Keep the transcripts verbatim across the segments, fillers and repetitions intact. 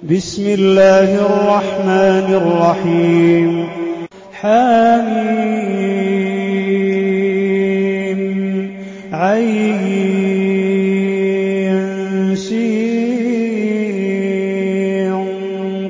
بسم الله الرحمن الرحيم. حميم عين سين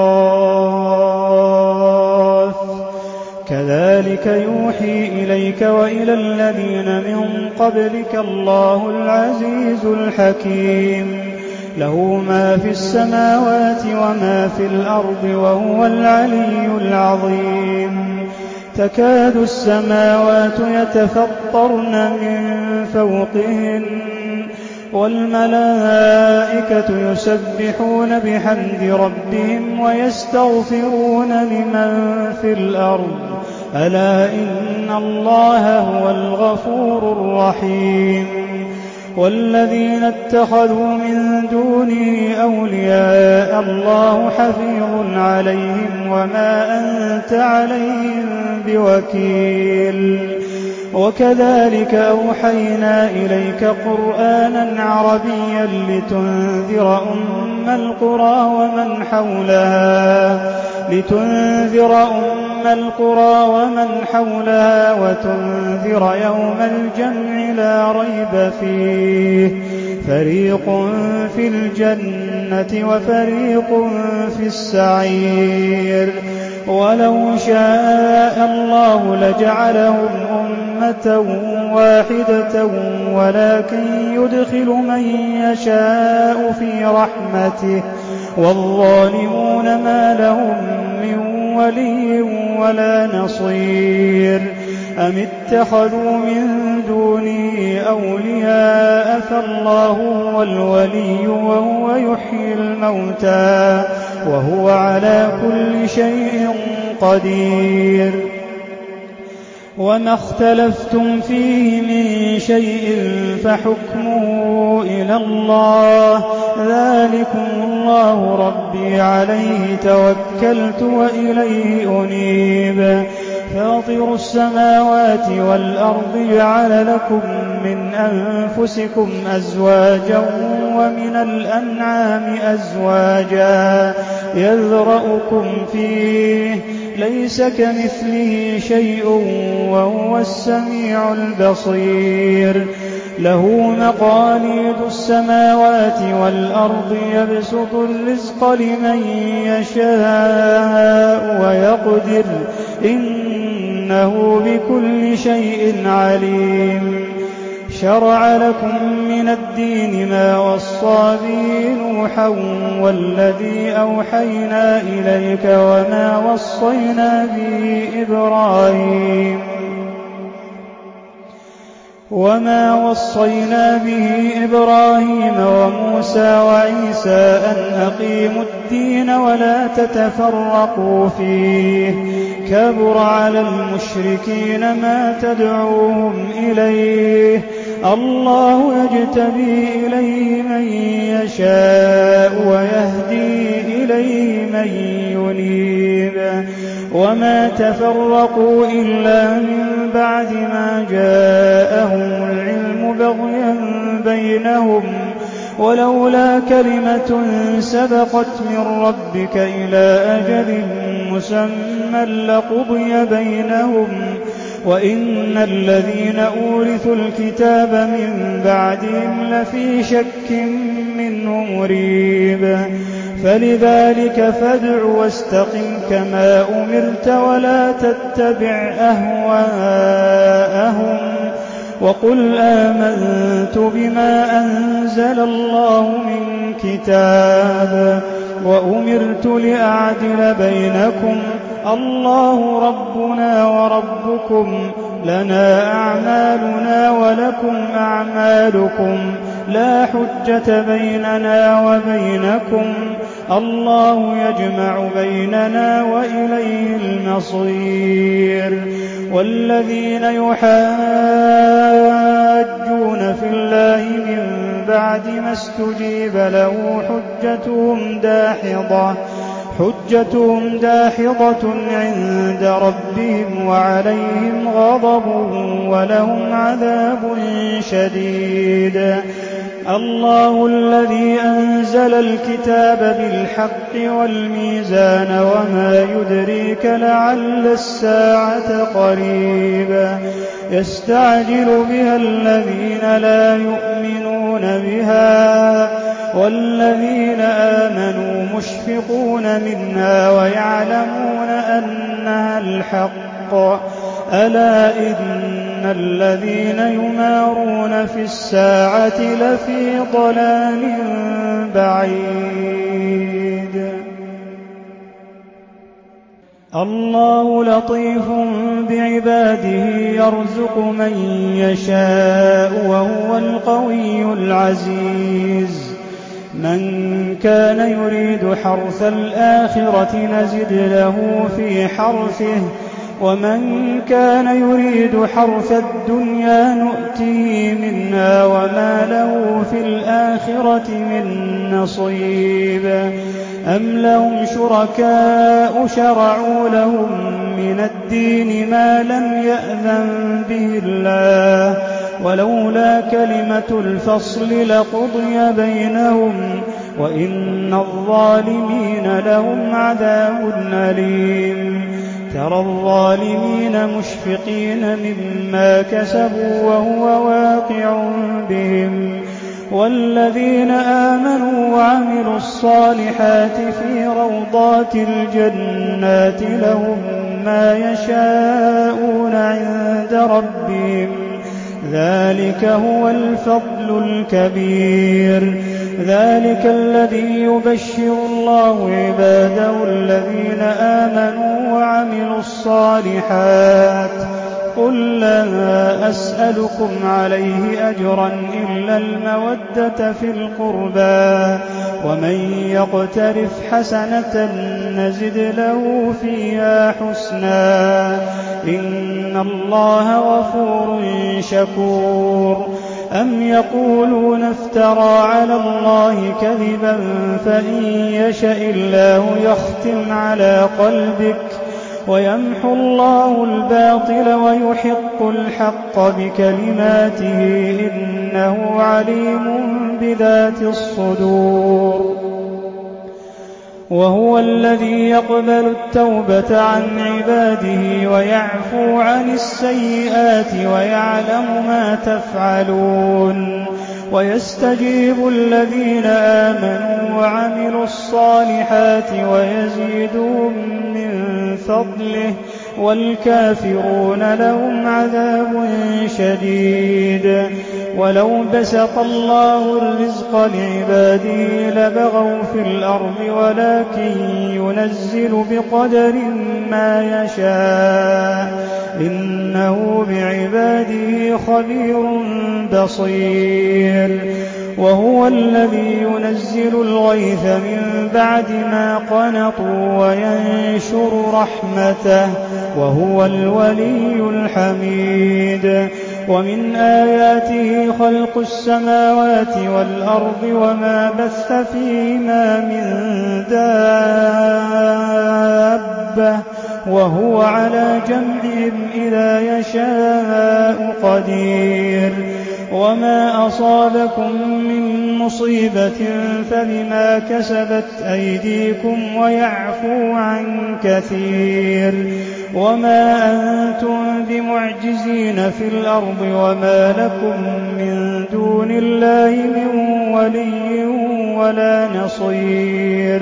قاف كذلك يوحي إليك وإلى الذين من قبلك الله العزيز الحكيم له ما في السماوات وما في الأرض وهو العلي العظيم تكاد السماوات يتفطرن من فوقهن والملائكة يسبحون بحمد ربهم ويستغفرون لمن في الأرض ألا إن الله هو الغفور الرحيم والذين اتخذوا من دونه أولياء الله حفيظ عليهم وما أنت عليهم بوكيل وكذلك أوحينا إليك قرآنا عربيا لتنذر أم القرى ومن حولها لتنذر أم القرى ومن حولها وتنذر يوم الجمع لا ريب فيه فريق في الجنة وفريق في السعير ولو شاء الله لجعلهم أمة واحدة ولكن يدخل من يشاء في رحمته والظالمون ما لهم من ولي ولا نصير أم اتخذوا من دونه أولياء فالله هو الولي وهو يحيي الموتى وهو على كل شيء قدير وما اختلفتم فيه من شيء فحكمه إلى الله ذلكم الله ربي عليه توكلت وإليه أنيب فاطر السماوات والأرض جعل لكم من أنفسكم أزواجا ومن الأنعام أزواجا يذرأكم فيه ليس كمثله شيء وهو السميع البصير له مقاليد السماوات والأرض يبسط الرزق لمن يشاء ويقدر إنه بكل شيء عليم شرع لكم من الدين ما وصى به نوحا والذي أوحينا إليك وما وصينا به إبراهيم وما وصينا به إبراهيم وموسى وعيسى أن أقيموا الدين ولا تتفرقوا فيه كبر على المشركين ما تدعوهم إليه الله يجتبي إليه من يشاء ويهدي إليه من ينيب وما تفرقوا إلا من بعد ما جاءهم العلم بغيا بينهم ولولا كلمة سبقت من ربك إلى أجل مسمى لقضي بينهم وإن الذين أورثوا الكتاب من بعدهم لفي شك منه مريب فلذلك فادع واستقم كما أمرت ولا تتبع أهواءهم وقل آمنت بما أنزل الله من كتاب وأمرت لأعدل بينكم الله ربنا وربكم لنا أعمالنا ولكم أعمالكم لا حجة بيننا وبينكم الله يجمع بيننا وإليه المصير والذين يحاجون في الله من بعد ما استجيب له حجتهم داحضة حجتهم داحضة عند ربهم وعليهم غضب ولهم عذاب شديد الله الذي أنزل الكتاب بالحق والميزان وما يدريك لعل الساعة قريبا يستعجل بها الذين لا يؤمنون بها والذين آمنوا مشفقون منها ويعلمون أنها الحق ألا إن الذين يمارون في الساعة لفي ضلال بعيد. الله لطيف بعباده يرزق من يشاء وهو القوي العزيز. من كان يريد حرث الآخرة نزد له في حرثه ومن كان يريد حرث الدنيا نؤته منها وما له في الآخرة من نصيب. أم لهم شركاء شرعوا لهم من الدين ما لم يأذن به الله ولولا كلمة الفصل لقضي بينهم وإن الظالمين لهم عذاب أليم. ترى الظالمين مشفقين مما كسبوا وهو واقع بهم والذين آمنوا وعملوا الصالحات في روضات الجنات لهم ما يشاءون عند ربهم ذلك هو الفضل الكبير. ذلك الذي يبشر الله عباده الذين آمنوا وعملوا الصالحات قل لا أسألكم عليه أجرا إلا المودة في القربى ومن يقترف حسنة نزد له فيها حسنا إن الله غفور شكور. أم يقولون افترى على الله كذبا فإن يشأ الله يختم على قلبك ويمحو الله الباطل ويحق الحق بكلماته إنه عليم بذات الصدور. وهو الذي يقبل التوبة عن عباده ويعفو عن السيئات ويعلم ما تفعلون ويستجيب الذين آمنوا وعملوا الصالحات ويزيدهم من فضله والكافرون لهم عذاب شديد. ولو بسط الله الرزق لعباده لبغوا في الأرض ولكن ينزل بقدر ما يشاء إنه بعباده خبير بصير. وهو الذي ينزل الغيث من بعد ما قنطوا وينشر رحمته وهو الولي الحميد. ومن آياته خلق السماوات والأرض وما بث فيهما من دابة وهو على جمعهم إذا يشاء قدير. وما أصابكم من مصيبة فبما كسبت أيديكم ويعفو عن كثير. وما أنتم بمعجزين في الأرض وما لكم من دون الله من ولي ولا نصير.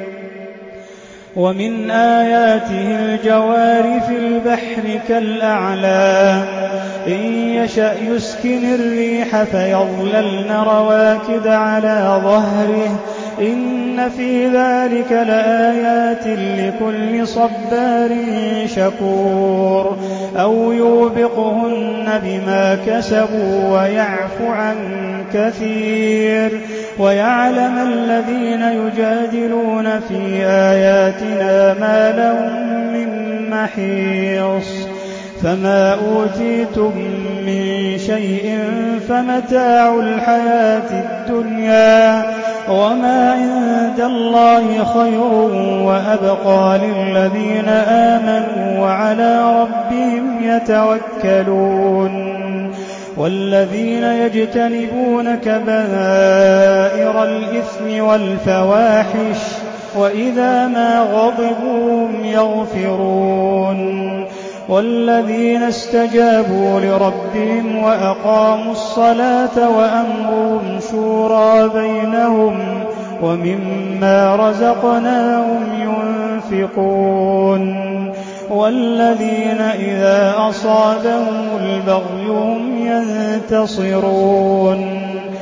ومن آياته الجوار في البحر كالأعلام إن يشأ يسكن الريح فيظللن رواكد على ظهره إن في ذلك لآيات لكل صبار شكور. أو يوبقهن بما كسبوا ويعفو عن كثير ويعلم الذين يجادلون في آياتنا ما لهم من محيص. فما أوتيتم من شيء فمتاع الحياة الدنيا وما عند الله خير وأبقى للذين آمنوا وعلى ربهم يتوكلون. والذين يجتنبون كبائر الإثم والفواحش وإذا ما غضبوا هم يغفرون والذين استجابوا لربهم وأقاموا الصلاة وأمرهم شورى بينهم ومما رزقناهم ينفقون والذين إذا أصابهم البغي هم ينتصرون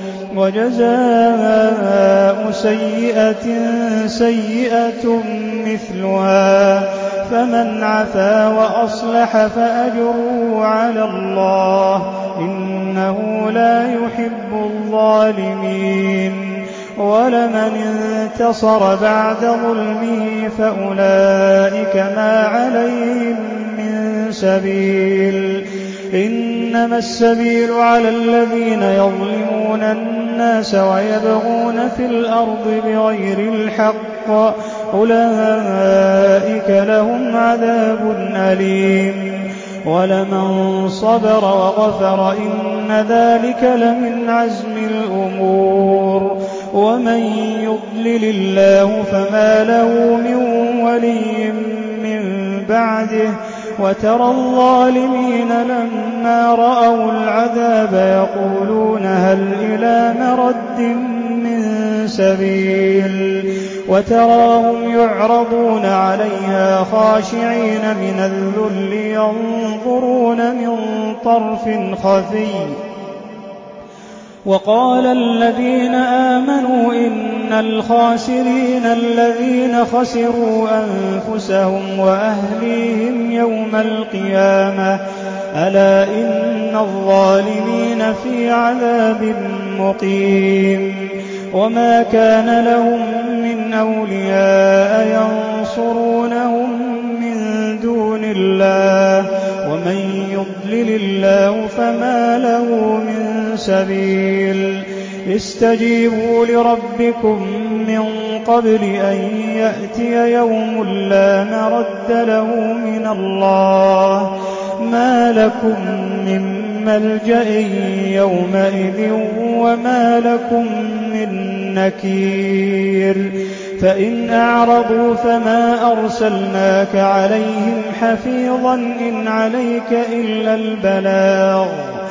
وجزاء سيئة سيئة مثلها فمن عفا وأصلح فأجره على الله إنه لا يحب الظالمين ولمن انتصر بعد ظلمه فأولئك ما عليهم من سبيل إنما السبيل على الذين يظلمون الناس ويبغون في الأرض بغير الحق أولئك لهم عذاب أليم ولمن صبر وغفر إن ذلك لمن عزم الأمور ومن يضلل الله فما له من ولي من بعده وترى الظالمين لما رأوا العذاب يقولون هل إلى مرد من سبيل وتراهم يعرضون عليها خاشعين من الذل ينظرون من طرف خفي وقال الذين آمنوا إن الخاسرين الذين خسروا أنفسهم وأهليهم يوم القيامة ألا إن الظالمين في عذاب مقيم وما كان لهم من أولياء ينصرونهم من دون الله ومن يضلل الله فما له من سبيل استجيبوا لربكم من قبل أن يأتي يوم لا مرد له من الله ما لكم من ملجأ يومئذ وما لكم من نكير فإن أعرضوا فما أرسلناك عليهم حفيظا إن عليك إلا البلاغ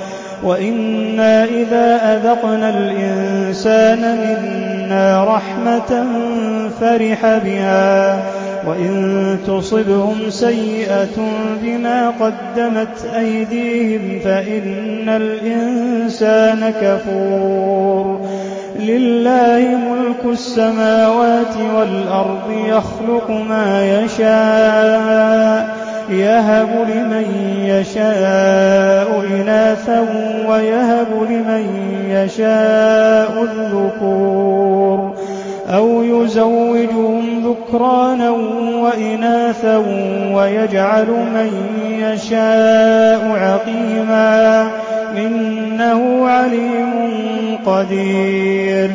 وإنا إذا أذقنا الإنسان منا رحمة فرح بها وإن تصبهم سيئة بما قدمت أيديهم فإن الإنسان كفور لله ملك السماوات والأرض يخلق ما يشاء يهب لمن يشاء إناثا ويهب لمن يشاء الذكور أو يزوجهم ذكرانا وإناثا ويجعل من يشاء عقيما إنه عليم قدير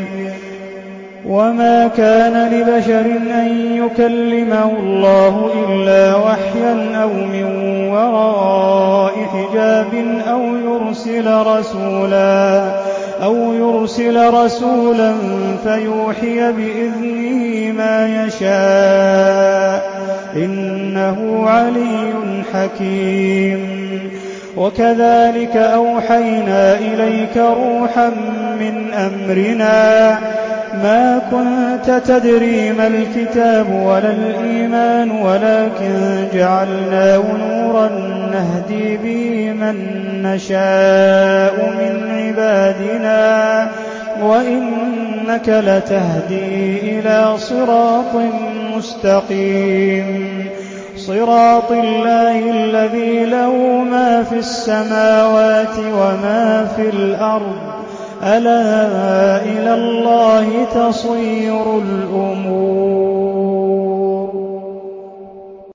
وما كان لبشر أن يكلمه الله إلا وحيا أو من وراء حجاب أو يرسل رسولا أو يرسل رسولا فيوحي بإذنه ما يشاء إنه علي حكيم وكذلك أوحينا إليك روحا من أمرنا ما كنت تدري ما الكتاب ولا الإيمان ولكن جعلناه نورا نهدي به من نشاء من عبادنا وإنك لتهدي إلى صراط مستقيم صراط الله الذي له ما في السماوات وما في الأرض ألا إلى الله تصير الأمور.